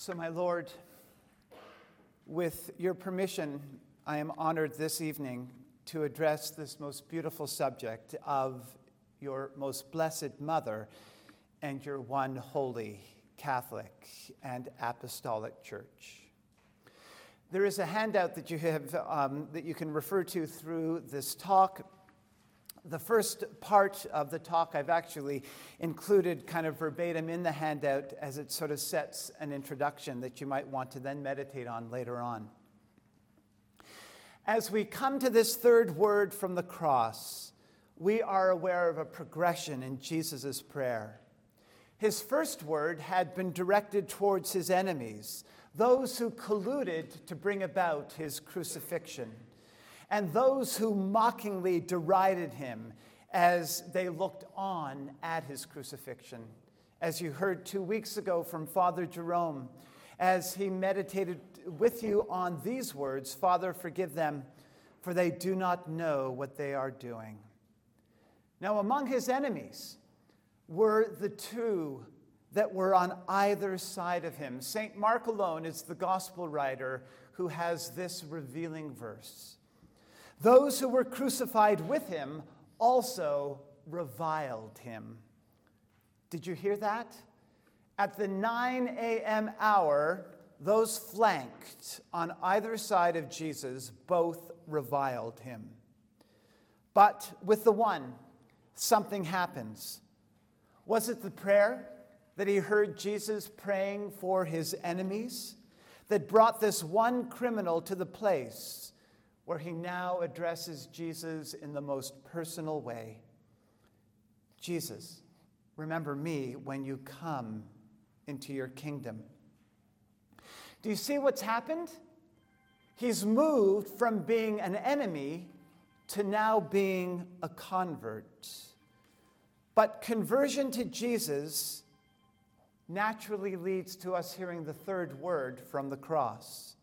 So, my Lord, with your permission, I am honored this evening to address this most beautiful subject of your most blessed Mother and your one holy Catholic and Apostolic Church. There is a handout that you have that you can refer to through this talk. The first part of the talk I've actually included kind of verbatim in the handout as it sort of sets an introduction that you might want to then meditate on later on. As we come to this third word from the cross, we are aware of a progression in Jesus' prayer. His first word had been directed towards his enemies, those who colluded to bring about his crucifixion, and those who mockingly derided him as they looked on at his crucifixion. As you heard 2 weeks ago from Father Jerome, as he meditated with you on these words, "Father, forgive them, for they do not know what they are doing." Now, among his enemies were the two that were on either side of him. St. Mark alone is the gospel writer who has this revealing verse. Those who were crucified with him also reviled him. Did you hear that? At the 9 a.m. hour, those flanked on either side of Jesus both reviled him. But with the one, something happens. Was it the prayer that he heard Jesus praying for his enemies that brought this one criminal to the place where he now addresses Jesus in the most personal way? Jesus, remember me when you come into your kingdom. Do you see what's happened? He's moved from being an enemy to now being a convert. But conversion to Jesus naturally leads to us hearing the third word from the cross.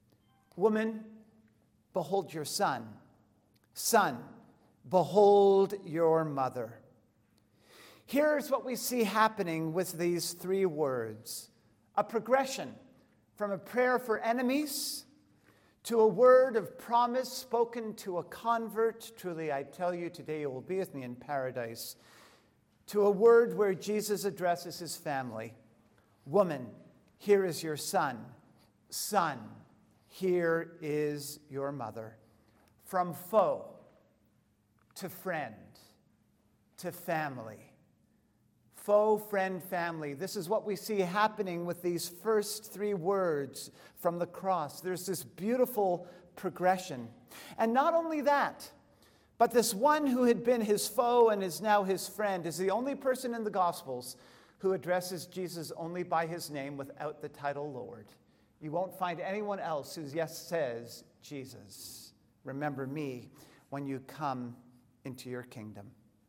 Woman, behold your son. Son, behold your mother. Here's what we see happening with these three words: a progression from a prayer for enemies to a word of promise spoken to a convert. Truly, I tell you, today you will be with me in paradise. To a word where Jesus addresses his family. Woman, here is your son. Son, here is your mother. From foe to friend to family. Foe, friend, family. This is what we see happening with these first three words from the cross. There's this beautiful progression. And not only that, but this one who had been his foe and is now his friend is the only person in the Gospels who addresses Jesus only by his name without the title Lord. You won't find anyone else who says, Jesus, remember me when you come into your kingdom.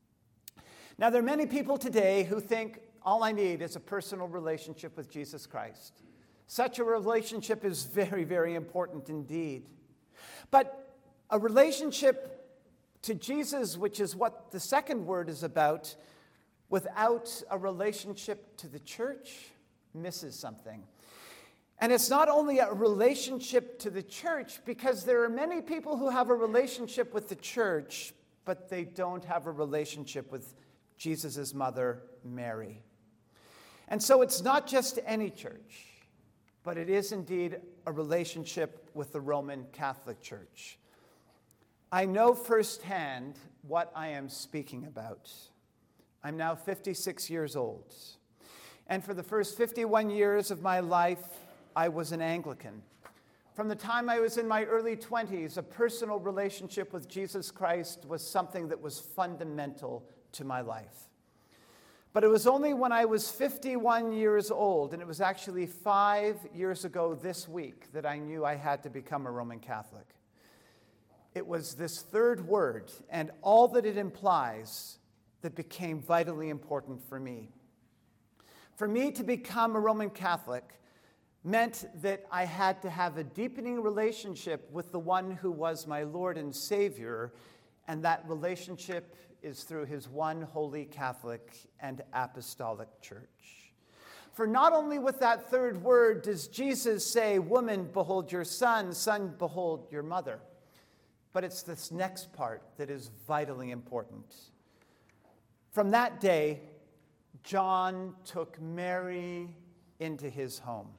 Now, there are many people today who think all I need is a personal relationship with Jesus Christ. Such a relationship is very, very important indeed. But a relationship to Jesus, which is what the second word is about, without a relationship to the church, misses something. And it's not only a relationship to the church, because there are many people who have a relationship with the church, but they don't have a relationship with Jesus' mother, Mary. And so it's not just any church, but it is indeed a relationship with the Roman Catholic Church. I know firsthand what I am speaking about. I'm now 56 years old. And for the first 51 years of my life, I was an Anglican. From the time I was in my early 20s, a personal relationship with Jesus Christ was something that was fundamental to my life. But it was only when I was 51 years old, and it was actually 5 years ago this week, that I knew I had to become a Roman Catholic. It was this third word and all that it implies that became vitally important for me. For me to become a Roman Catholic meant that I had to have a deepening relationship with the one who was my Lord and Savior, and that relationship is through his one holy Catholic and Apostolic Church. For not only with that third word does Jesus say, "Woman, behold your son, son, behold your mother," but it's this next part that is vitally important. From that day, John took Mary into his home.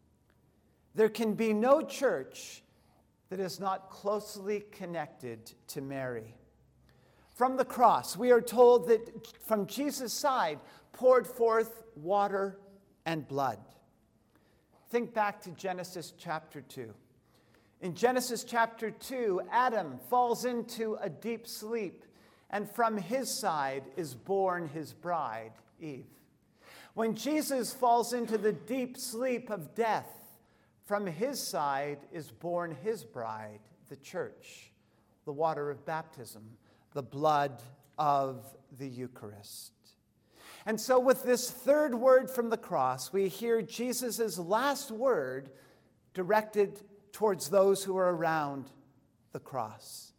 There can be no church that is not closely connected to Mary. From the cross, we are told that from Jesus' side poured forth water and blood. Think back to Genesis chapter 2. In Genesis chapter 2, Adam falls into a deep sleep, and from his side is born his bride, Eve. When Jesus falls into the deep sleep of death, from his side is born his bride, the church, the water of baptism, the blood of the Eucharist. And so with this third word from the cross, we hear Jesus' last word directed towards those who are around the cross.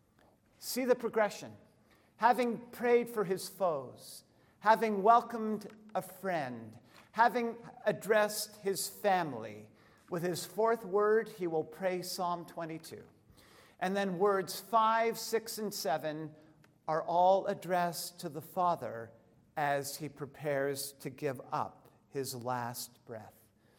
See the progression. Having prayed for his foes, having welcomed a friend, having addressed his family, with his fourth word, he will pray Psalm 22. And then words 5, 6, and 7 are all addressed to the Father as he prepares to give up his last breath.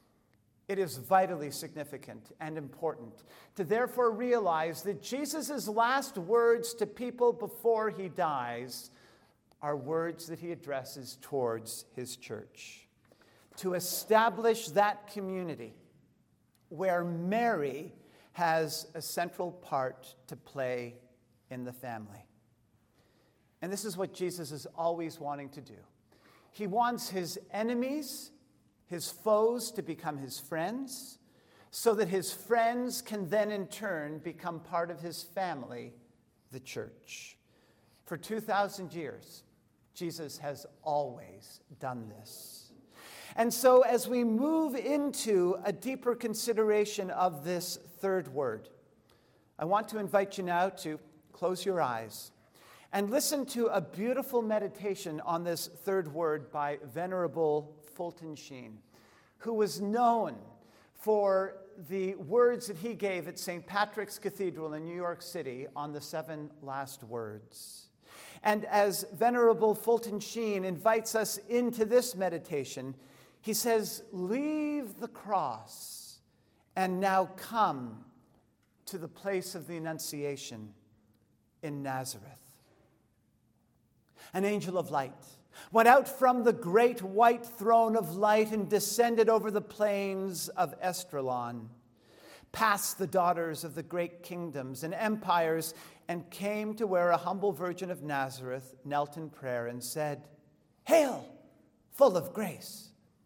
It is vitally significant and important to therefore realize that Jesus' last words to people before he dies are words that he addresses towards his church. To establish that community where Mary has a central part to play in the family. And this is what Jesus is always wanting to do. He wants his enemies, his foes, to become his friends, so that his friends can then in turn become part of his family, the church. For 2,000 years, Jesus has always done this. And so as we move into a deeper consideration of this third word, I want to invite you now to close your eyes and listen to a beautiful meditation on this third word by Venerable Fulton Sheen, who was known for the words that he gave at St. Patrick's Cathedral in New York City on the 7 last words. And as Venerable Fulton Sheen invites us into this meditation, he says, "Leave the cross and now come to the place of the Annunciation in Nazareth." An angel of light went out from the great white throne of light and descended over the plains of Esdraelon, past the daughters of the great kingdoms and empires, and came to where a humble virgin of Nazareth knelt in prayer and said, "Hail, full of grace."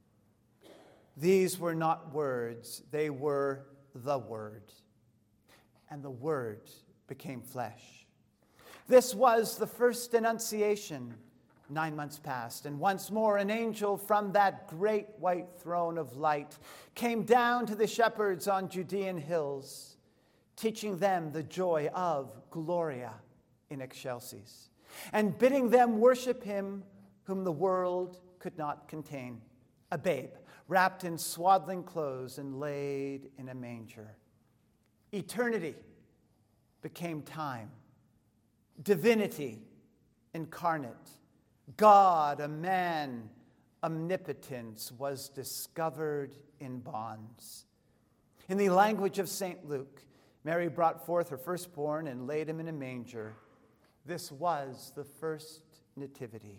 These were not words, they were the Word. And the Word became flesh. This was the first Annunciation 9 months past, and once more an angel from that great white throne of light came down to the shepherds on Judean hills, teaching them the joy of Gloria in excelsis, and bidding them worship him whom the world could not contain, a babe wrapped in swaddling clothes and laid in a manger. Eternity became time. Divinity incarnate. God, a man, omnipotence was discovered in bonds. In the language of St. Luke, Mary brought forth her firstborn and laid him in a manger. This was the first nativity.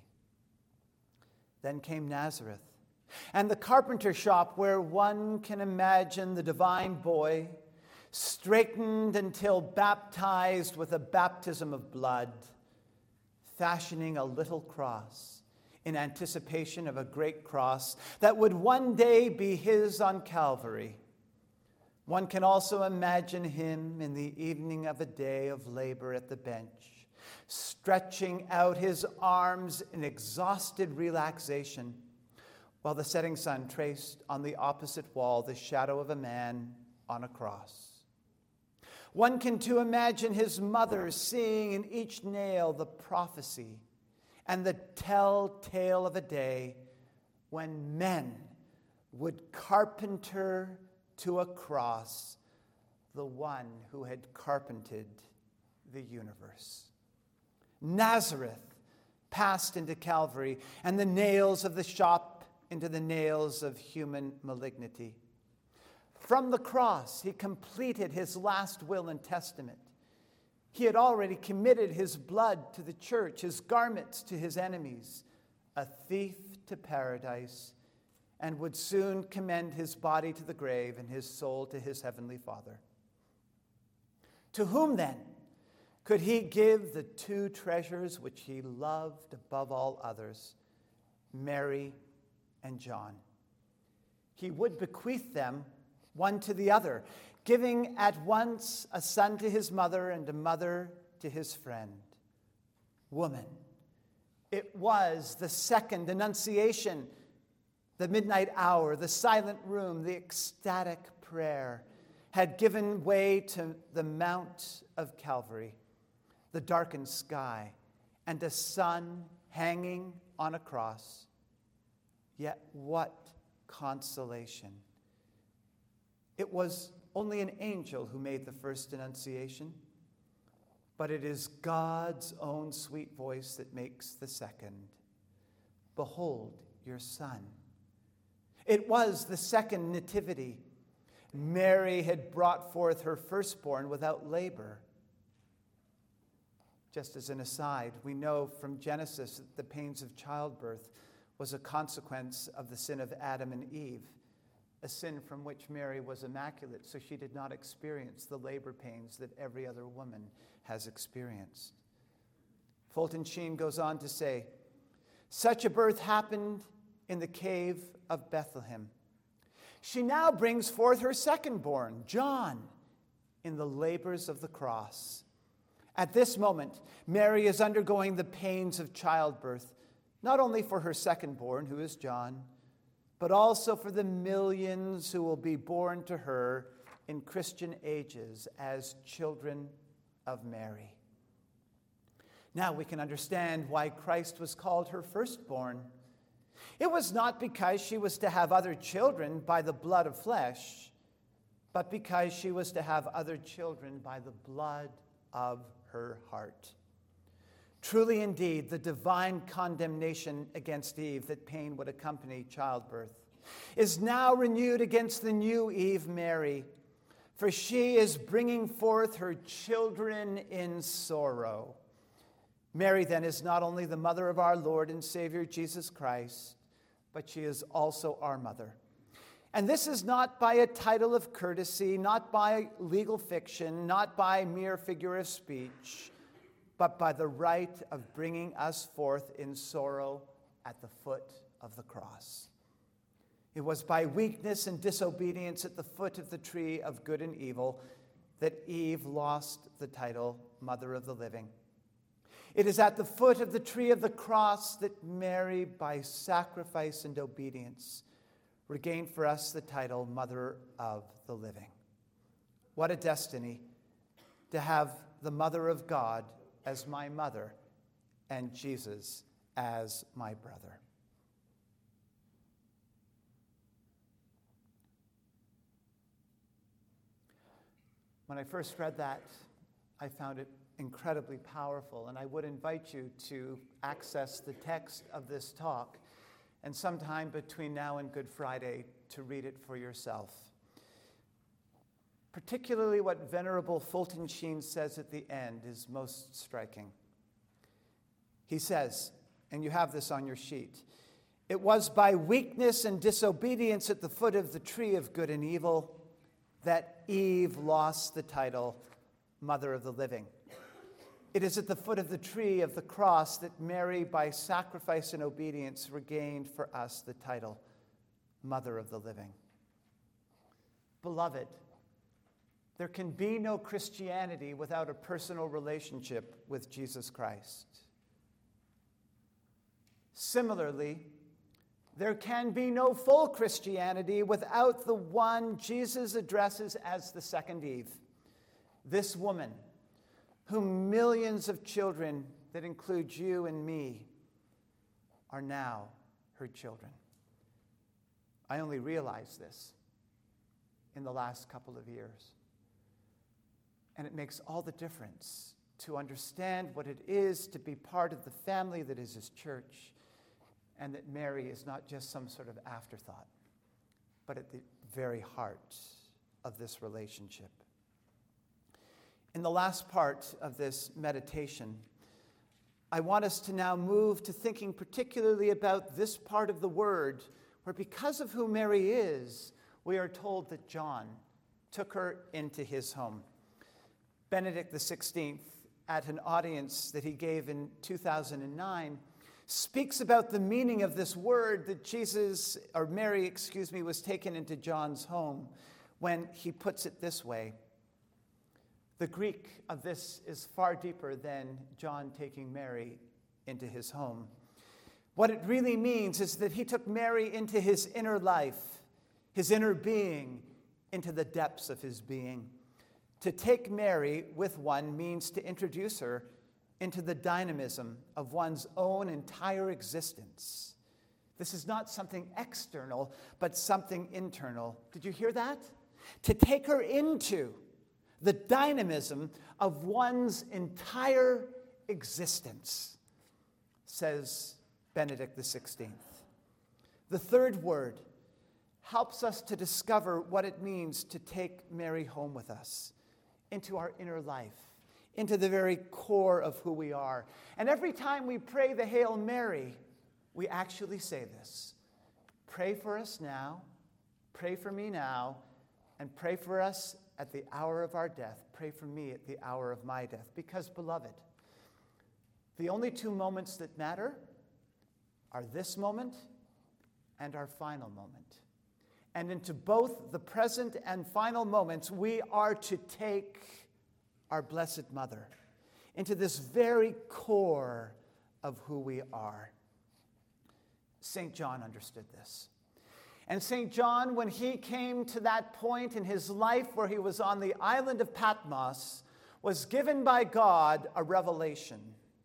Then came Nazareth, and the carpenter shop where one can imagine the divine boy straightened until baptized with a baptism of blood, fashioning a little cross in anticipation of a great cross that would one day be his on Calvary. One can also imagine him in the evening of a day of labor at the bench, stretching out his arms in exhausted relaxation, while the setting sun traced on the opposite wall the shadow of a man on a cross. One can too imagine his mother seeing in each nail the prophecy and the telltale of a day when men would carpenter to a cross the one who had carpented the universe. Nazareth passed into Calvary, and the nails of the shop into the nails of human malignity. From the cross, he completed his last will and testament. He had already committed his blood to the church, his garments to his enemies, a thief to paradise, and would soon commend his body to the grave and his soul to his heavenly Father. To whom then could he give the two treasures which he loved above all others, Mary and John? He would bequeath them one to the other, giving at once a son to his mother and a mother to his friend. Woman, it was the second Annunciation, the midnight hour, the silent room, the ecstatic prayer had given way to the Mount of Calvary, the darkened sky, and a son hanging on a cross. Yet what consolation! It was only an angel who made the first Annunciation, but it is God's own sweet voice that makes the second. Behold your son. It was the second nativity. Mary had brought forth her firstborn without labor. Just as an aside, we know from Genesis that the pains of childbirth was a consequence of the sin of Adam and Eve, a sin from which Mary was immaculate, so she did not experience the labor pains that every other woman has experienced. Fulton Sheen goes on to say, such a birth happened in the cave of Bethlehem. She now brings forth her secondborn, John, in the labors of the cross. At this moment, Mary is undergoing the pains of childbirth, not only for her secondborn, who is John, but also for the millions who will be born to her in Christian ages as children of Mary. Now we can understand why Christ was called her firstborn. It was not because she was to have other children by the blood of flesh, but because she was to have other children by the blood of her heart. Truly indeed, the divine condemnation against Eve that pain would accompany childbirth is now renewed against the new Eve, Mary, for she is bringing forth her children in sorrow. Mary, then, is not only the mother of our Lord and Savior Jesus Christ, but she is also our mother. And this is not by a title of courtesy, not by legal fiction, not by mere figure of speech, but by the right of bringing us forth in sorrow at the foot of the cross. It was by weakness and disobedience at the foot of the tree of good and evil that Eve lost the title Mother of the Living. It is at the foot of the tree of the cross that Mary, by sacrifice and obedience, regained for us the title Mother of the Living. What a destiny to have the Mother of God as my mother and Jesus as my brother. When I first read that, I found it incredibly powerful, and I would invite you to access the text of this talk and sometime between now and Good Friday to read it for yourself. Particularly what Venerable Fulton Sheen says at the end is most striking. He says, and you have this on your sheet, it was by weakness and disobedience at the foot of the tree of good and evil that Eve lost the title Mother of the Living. It is at the foot of the tree of the cross that Mary, by sacrifice and obedience, regained for us the title Mother of the Living. Beloved, there can be no Christianity without a personal relationship with Jesus Christ. Similarly, there can be no full Christianity without the one Jesus addresses as the second Eve, this woman, whom millions of children, that include you and me, are now her children. I only realized this in the last couple of years. And it makes all the difference to understand what it is to be part of the family that is his church, and that Mary is not just some sort of afterthought, but at the very heart of this relationship. In the last part of this meditation, I want us to now move to thinking particularly about this part of the word, where because of who Mary is, we are told that John took her into his home. Benedict XVI, at an audience that he gave in 2009, speaks about the meaning of this word that Mary was taken into John's home, when he puts it this way. The Greek of this is far deeper than John taking Mary into his home. What it really means is that he took Mary into his inner life, his inner being, into the depths of his being. To take Mary with one means to introduce her into the dynamism of one's own entire existence. This is not something external, but something internal. Did you hear that? To take her into the dynamism of one's entire existence, says Benedict XVI. The third word helps us to discover what it means to take Mary home with us into our inner life, into the very core of who we are. And every time we pray the Hail Mary, we actually say this: pray for us now, pray for me now, and pray for us at the hour of our death. Pray for me at the hour of my death. Because, beloved, the only two moments that matter are this moment and our final moment. And into both the present and final moments, we are to take our Blessed Mother into this very core of who we are. St. John understood this. And St. John, when he came to that point in his life where he was on the island of Patmos, was given by God a revelation.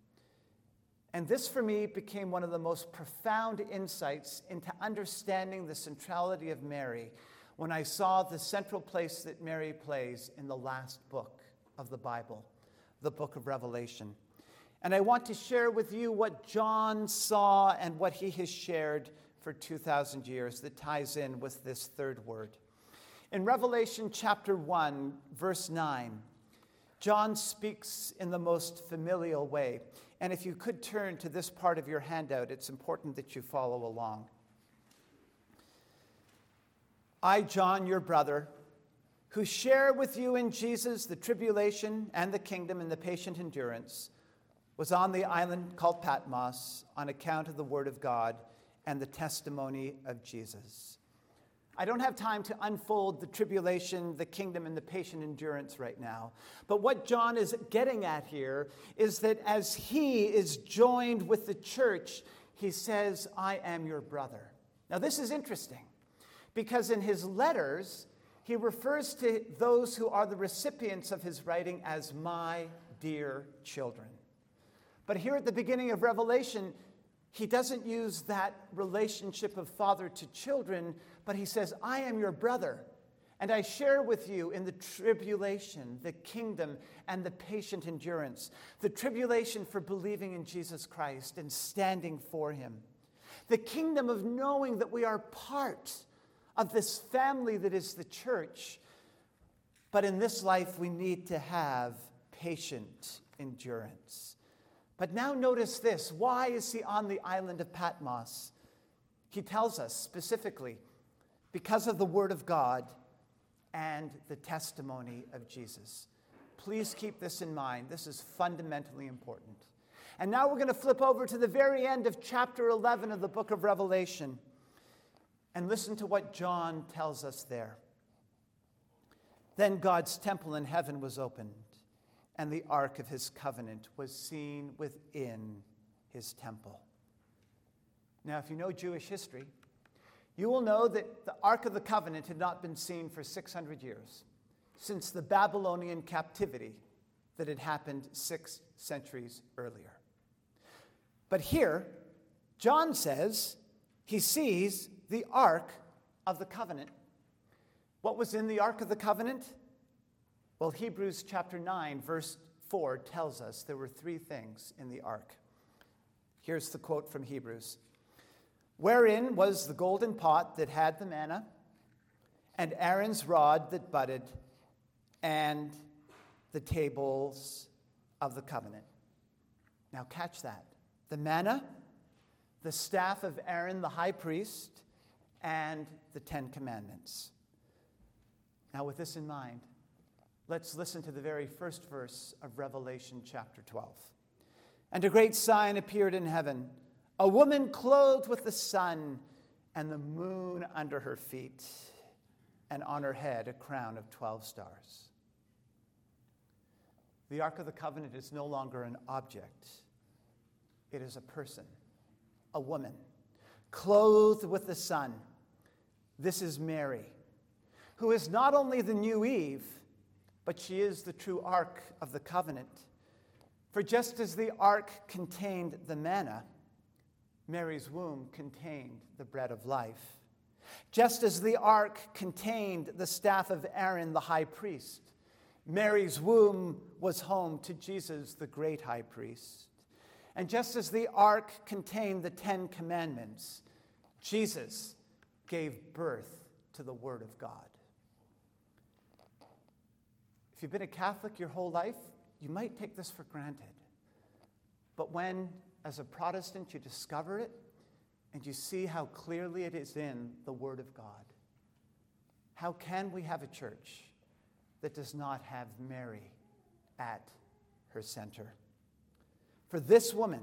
And this, for me, became one of the most profound insights into understanding the centrality of Mary when I saw the central place that Mary plays in the last book of the Bible, the book of Revelation. And I want to share with you what John saw and what he has shared for 2,000 years that ties in with this third word. In Revelation chapter 1, verse 9, John speaks in the most familial way. And if you could turn to this part of your handout, it's important that you follow along. I, John, your brother, who share with you in Jesus the tribulation and the kingdom and the patient endurance, was on the island called Patmos on account of the word of God and the testimony of Jesus. I don't have time to unfold the tribulation, the kingdom, and the patient endurance right now. But what John is getting at here is that as he is joined with the church, he says, I am your brother. Now this is interesting, because in his letters, he refers to those who are the recipients of his writing as my dear children. But here at the beginning of Revelation, he doesn't use that relationship of father to children, but he says, I am your brother, and I share with you in the tribulation, the kingdom, and the patient endurance. The tribulation for believing in Jesus Christ and standing for him. The kingdom of knowing that we are part of this family that is the church. But in this life, we need to have patient endurance. But now notice this. Why is he on the island of Patmos? He tells us specifically, because of the word of God and the testimony of Jesus. Please keep this in mind. This is fundamentally important. And now we're going to flip over to the very end of chapter 11 of the book of Revelation and listen to what John tells us there. Then God's temple in heaven was opened, and the ark of his covenant was seen within his temple. Now, if you know Jewish history, you will know that the Ark of the Covenant had not been seen for 600 years, since the Babylonian captivity that had happened 6 centuries earlier. But here, John says he sees the Ark of the covenant. What was in the Ark of the Covenant? Well, Hebrews chapter 9, verse 4 tells us there were three things in the ark. Here's the quote from Hebrews. Wherein was the golden pot that had the manna, and Aaron's rod that budded, and the tables of the covenant. Now catch that. The manna, the staff of Aaron the high priest, and the Ten Commandments. Now with this in mind, let's listen to the very first verse of Revelation chapter 12. And a great sign appeared in heaven, a woman clothed with the sun and the moon under her feet, and on her head a crown of 12 stars. The Ark of the Covenant is no longer an object. It is a person, a woman, clothed with the sun. This is Mary, who is not only the new Eve, but she is the true Ark of the Covenant. For just as the ark contained the manna, Mary's womb contained the bread of life. Just as the ark contained the staff of Aaron the high priest, Mary's womb was home to Jesus, the great high priest. And just as the ark contained the Ten Commandments, Jesus gave birth to the Word of God. If you've been a Catholic your whole life, you might take this for granted. But when, as a Protestant, you discover it and you see how clearly it is in the Word of God, how can we have a church that does not have Mary at her center? For this woman,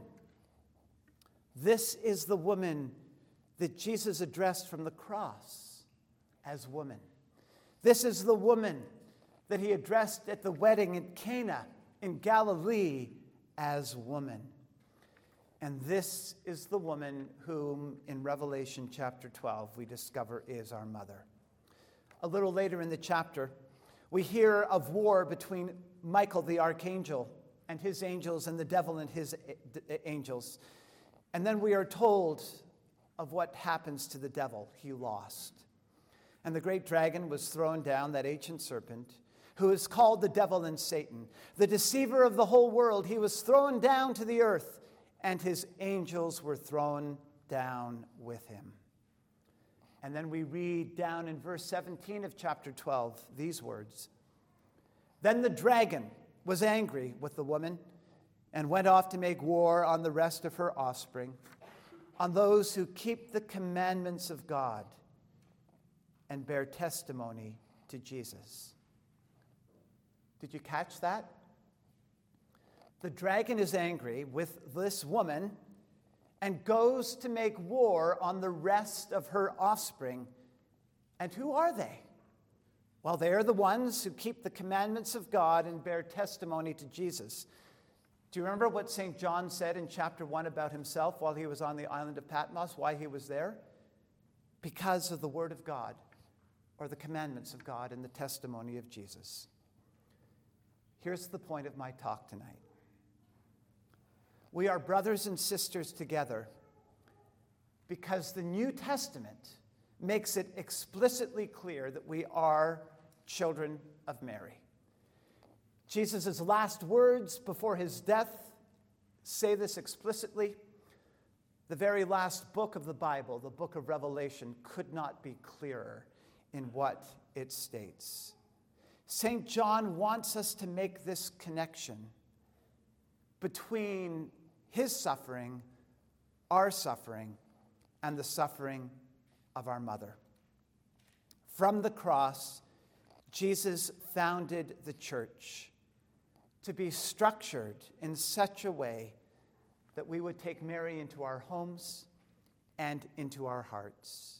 this is the woman that Jesus addressed from the cross as woman. This is the woman that he addressed at the wedding in Cana in Galilee as woman. And this is the woman whom in Revelation chapter 12 we discover is our mother. A little later in the chapter, we hear of war between Michael the archangel and his angels and the devil and his angels. And then we are told of what happens to the devil. He lost. And the great dragon was thrown down, that ancient serpent, who is called the devil and Satan, the deceiver of the whole world. He was thrown down to the earth, and his angels were thrown down with him. And then we read down in verse 17 of chapter 12 these words. Then the dragon was angry with the woman and went off to make war on the rest of her offspring, on those who keep the commandments of God and bear testimony to Jesus. Did you catch that? The dragon is angry with this woman and goes to make war on the rest of her offspring. And who are they? Well, they are the ones who keep the commandments of God and bear testimony to Jesus. Do you remember what St. John said in chapter 1 about himself while he was on the island of Patmos, why he was there? Because of the Word of God, or the commandments of God and the testimony of Jesus. Here's the point of my talk tonight. We are brothers and sisters together because the New Testament makes it explicitly clear that we are children of Mary. Jesus' last words before his death say this explicitly. The very last book of the Bible, the book of Revelation, could not be clearer in what it states. St. John wants us to make this connection between his suffering, our suffering, and the suffering of our mother. From the cross, Jesus founded the church to be structured in such a way that we would take Mary into our homes and into our hearts.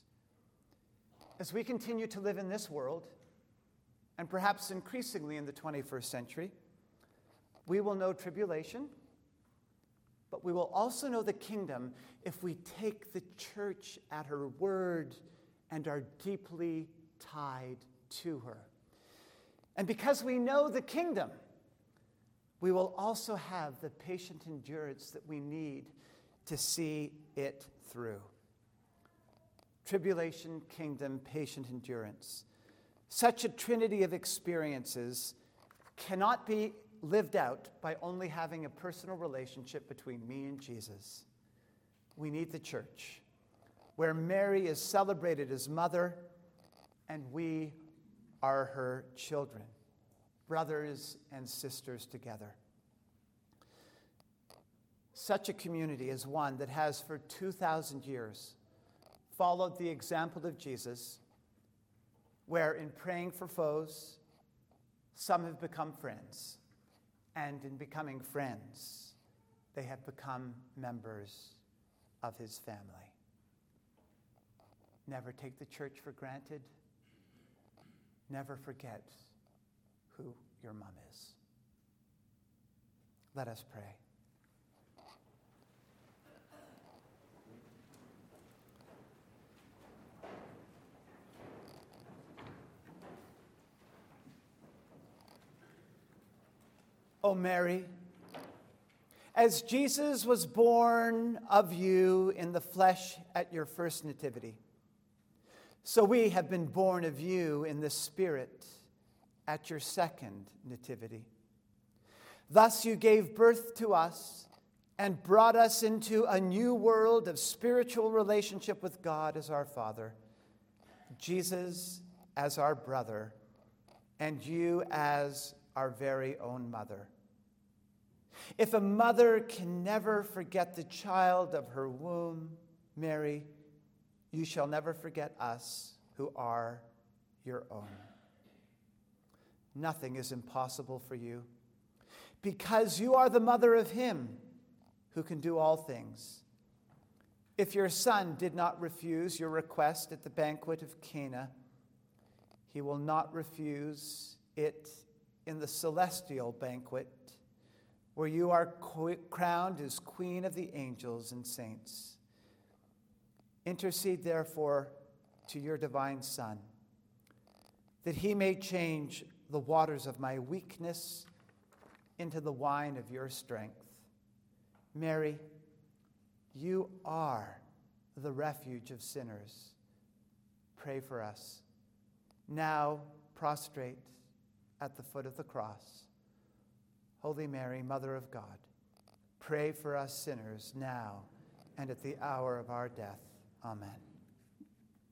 As we continue to live in this world, and perhaps increasingly in the 21st century, we will know tribulation, but we will also know the kingdom if we take the church at her word and are deeply tied to her. And because we know the kingdom, we will also have the patient endurance that we need to see it through. tribulation, kingdom, patient endurance. Such a trinity of experiences cannot be lived out by only having a personal relationship between me and Jesus. We need the church, where Mary is celebrated as mother and we are her children, brothers and sisters together. Such a community is one that has for 2,000 years followed the example of Jesus, where in praying for foes, some have become friends, and in becoming friends, they have become members of his family. Never take the church for granted. Never forget who your mom is. Let us pray. O Mary, as Jesus was born of you in the flesh at your first nativity, so we have been born of you in the Spirit at your second nativity. Thus you gave birth to us and brought us into a new world of spiritual relationship with God as our Father, Jesus as our brother, and you as our very own mother. If a mother can never forget the child of her womb, Mary, you shall never forget us who are your own. Nothing is impossible for you, because you are the mother of him who can do all things. If your son did not refuse your request at the banquet of Cana, he will not refuse it in the celestial banquet, where you are crowned as Queen of the angels and saints. Intercede, therefore, to your divine Son, that he may change the waters of my weakness into the wine of your strength. Mary, you are the refuge of sinners. Pray for us, now prostrate at the foot of the cross. Holy Mary, Mother of God, pray for us sinners now and at the hour of our death. Amen.